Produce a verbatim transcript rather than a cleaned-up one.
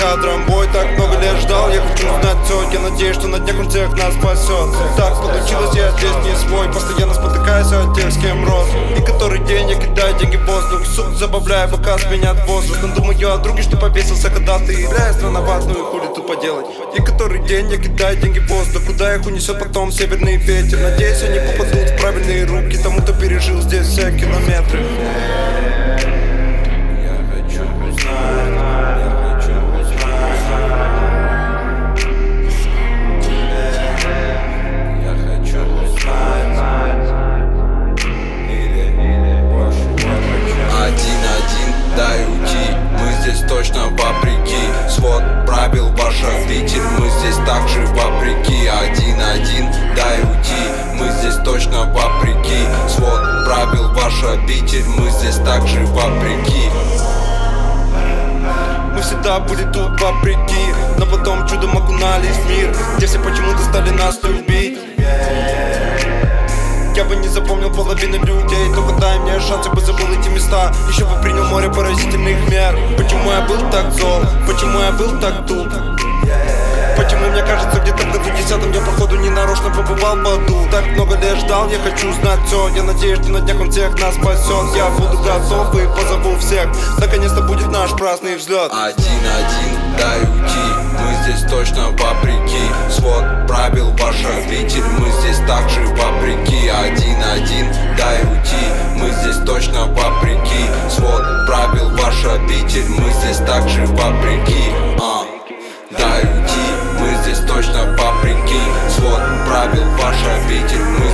кадром бой, так много лет ждал. Я хочу узнать все, я надеюсь, что на днях он всех нас спасет. Так получилось, я здесь не свой, постоянно спотыкаюсь от тех, с кем рос. И который день я кидаю деньги в воздух, сук, забавляю, пока сменят возраст. Но думаю о друге, что повесился, когда ты играешь странноватую, хули тут поделать. И который день я кидаю деньги в воздух, куда их унесет потом северный ветер. Надеюсь, они попадут в правильные руки тому, кто пережил здесь все километры. Точно вопреки свод правил ваш обитель. Мы здесь также вопреки. Один-один, дай уйти. Мы здесь точно вопреки свод правил ваш обитель. Мы здесь также вопреки. Мы всегда были тут вопреки, но потом чудом окунались в мир, где все почему-то стали нас любить. Я бы не запомнил половину людей, только дай мне шанс, я бы забыл эти места. Еще бы принял море поразительных мер. Почему я был так зол? Почему я был так туп? Почему мне кажется, где-то в году десятом я походу ненарочно побывал в аду? Так много лет ждал, я хочу знать все. Я надеюсь, что на днях он всех нас спасет. Я буду готов и позову всех. Наконец-то будет наш праздный взлет. Один-один, дай уйти. Мы здесь точно вопреки свод правил ваш обитель. Мы здесь также вопреки. Один-один, дай уйти. Мы здесь точно вопреки свод правил ваш обитель. Мы здесь также вопреки. а. Дай уйти. Мы здесь точно вопреки свод правил ваш обитель. Мы